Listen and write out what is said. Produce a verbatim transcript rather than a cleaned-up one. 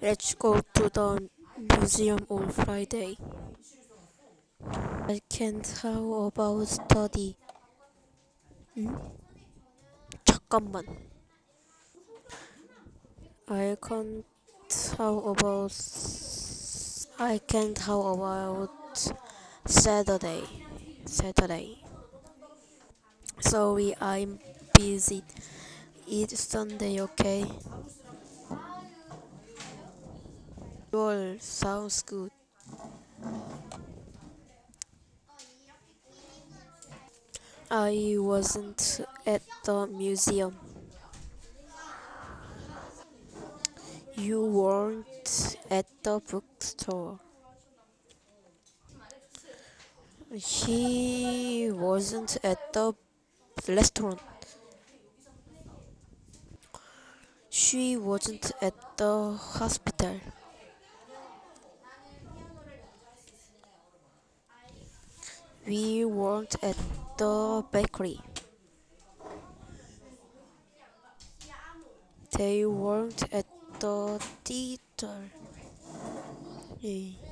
Let's go to the museum on Friday. I can't. How about study? 응? 잠깐만. I can't. How about? I can't. How about Saturday? Saturday. Sorry, I'm busy. It's Sunday, okay? Sure, sounds good. I wasn't at the museum. You weren't at the bookstore. He wasn't at the restaurant. She wasn't at the hospital. We weren't at the bakery. They weren't at the theater. Eh.